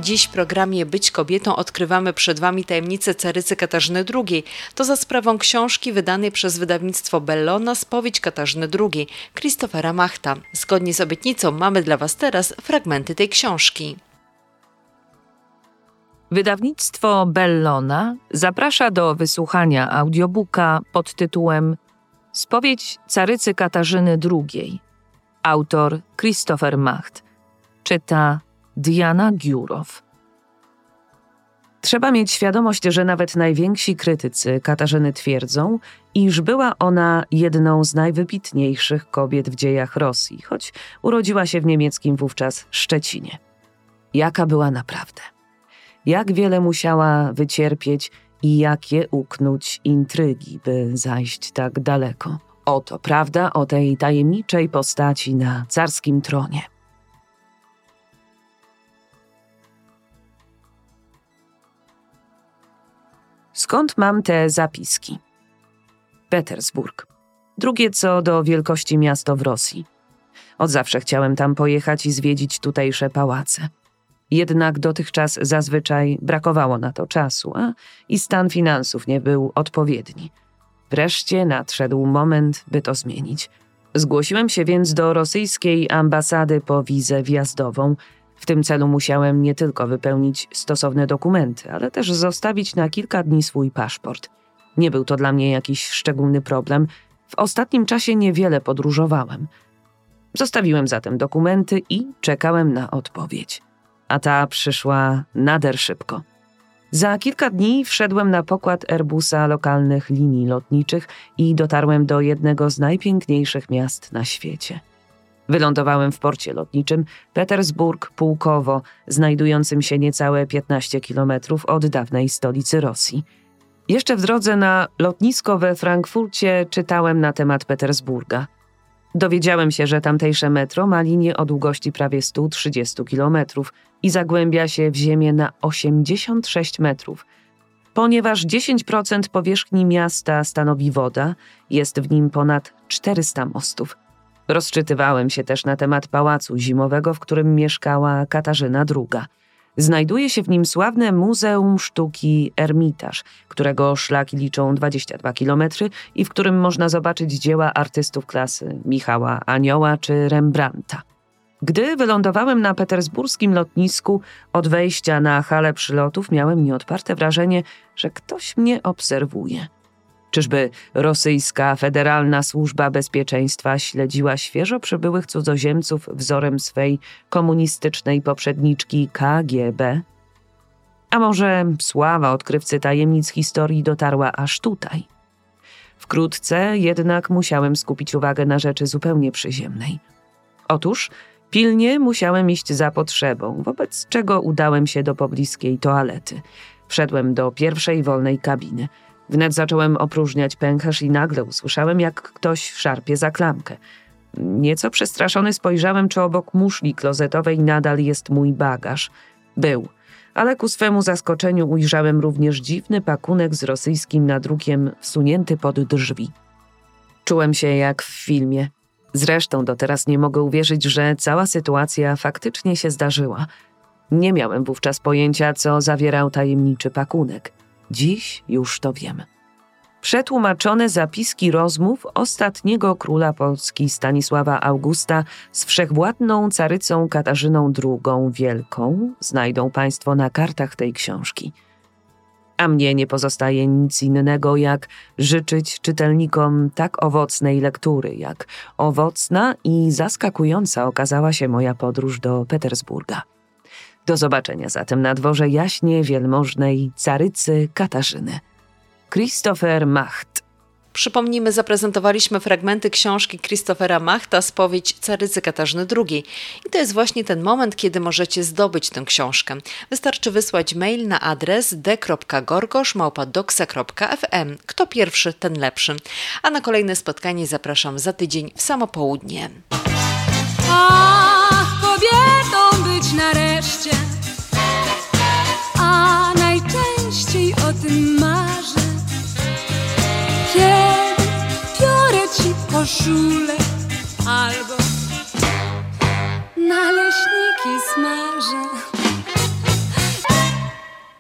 Dziś w programie Być kobietą odkrywamy przed Wami tajemnicę carycy Katarzyny II. To za sprawą książki wydanej przez wydawnictwo Bellona Spowiedź Katarzyny II Christophera Machta. Zgodnie z obietnicą mamy dla Was teraz fragmenty tej książki. Wydawnictwo Bellona zaprasza do wysłuchania audiobooka pod tytułem Spowiedź carycy Katarzyny II. Autor Christopher Macht. Czyta Diana Giurow. Trzeba mieć świadomość, że nawet najwięksi krytycy Katarzyny twierdzą, iż była ona jedną z najwybitniejszych kobiet w dziejach Rosji, choć urodziła się w niemieckim wówczas Szczecinie. Jaka była naprawdę? Jak wiele musiała wycierpieć i jakie uknąć intrygi, by zajść tak daleko? Oto prawda o tej tajemniczej postaci na carskim tronie. Skąd mam te zapiski? Petersburg. Drugie co do wielkości miasto w Rosji. Od zawsze chciałem tam pojechać i zwiedzić tutejsze pałace. Jednak dotychczas zazwyczaj brakowało na to czasu, a i stan finansów nie był odpowiedni. Wreszcie nadszedł moment, by to zmienić. Zgłosiłem się więc do rosyjskiej ambasady po wizę wjazdową. W tym celu musiałem nie tylko wypełnić stosowne dokumenty, ale też zostawić na kilka dni swój paszport. Nie był to dla mnie jakiś szczególny problem. W ostatnim czasie niewiele podróżowałem. Zostawiłem zatem dokumenty i czekałem na odpowiedź. A ta przyszła nader szybko. Za kilka dni wszedłem na pokład Airbusa lokalnych linii lotniczych i dotarłem do jednego z najpiękniejszych miast na świecie. Wylądowałem w porcie lotniczym Petersburg-Pułkowo, znajdującym się niecałe 15 kilometrów od dawnej stolicy Rosji. Jeszcze w drodze na lotnisko we Frankfurcie czytałem na temat Petersburga. Dowiedziałem się, że tamtejsze metro ma linię o długości prawie 130 kilometrów i zagłębia się w ziemię na 86 metrów. Ponieważ 10% powierzchni miasta stanowi woda, jest w nim ponad 400 mostów. Rozczytywałem się też na temat pałacu zimowego, w którym mieszkała Katarzyna II. Znajduje się w nim sławne Muzeum Sztuki Ermitaż, którego szlaki liczą 22 kilometry i w którym można zobaczyć dzieła artystów klasy Michała Anioła czy Rembrandta. Gdy wylądowałem na petersburskim lotnisku, od wejścia na halę przylotów miałem nieodparte wrażenie, że ktoś mnie obserwuje. Czyżby rosyjska Federalna Służba Bezpieczeństwa śledziła świeżo przybyłych cudzoziemców wzorem swej komunistycznej poprzedniczki KGB? A może sława odkrywcy tajemnic historii dotarła aż tutaj? Wkrótce jednak musiałem skupić uwagę na rzeczy zupełnie przyziemnej. Otóż pilnie musiałem iść za potrzebą, wobec czego udałem się do pobliskiej toalety. Wszedłem do pierwszej wolnej kabiny. Wnet zacząłem opróżniać pęcherz i nagle usłyszałem, jak ktoś szarpie za klamkę. Nieco przestraszony spojrzałem, czy obok muszli klozetowej nadal jest mój bagaż. Był, ale ku swemu zaskoczeniu ujrzałem również dziwny pakunek z rosyjskim nadrukiem wsunięty pod drzwi. Czułem się jak w filmie. Zresztą do teraz nie mogę uwierzyć, że cała sytuacja faktycznie się zdarzyła. Nie miałem wówczas pojęcia, co zawierał tajemniczy pakunek. Dziś już to wiem. Przetłumaczone zapiski rozmów ostatniego króla Polski Stanisława Augusta z wszechwładną carycą Katarzyną II Wielką znajdą Państwo na kartach tej książki. A mnie nie pozostaje nic innego, jak życzyć czytelnikom tak owocnej lektury, jak owocna i zaskakująca okazała się moja podróż do Petersburga. Do zobaczenia zatem na dworze jaśnie wielmożnej carycy Katarzyny. Christopher Macht. Przypomnijmy, zaprezentowaliśmy fragmenty książki Christophera Machta Spowiedź carycy Katarzyny II. I to jest właśnie ten moment, kiedy możecie zdobyć tę książkę. Wystarczy wysłać mail na adres d.gorgosz@doxa.fm. Kto pierwszy, ten lepszy. A na kolejne spotkanie zapraszam za tydzień w samo południe. Ach, kobietą być nareszcie, a najczęściej o tym marzę. Kiedy biorę ci koszulę albo naleśniki smażę.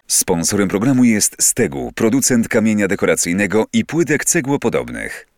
Sponsorem programu jest Stegu, producent kamienia dekoracyjnego i płytek cegłopodobnych.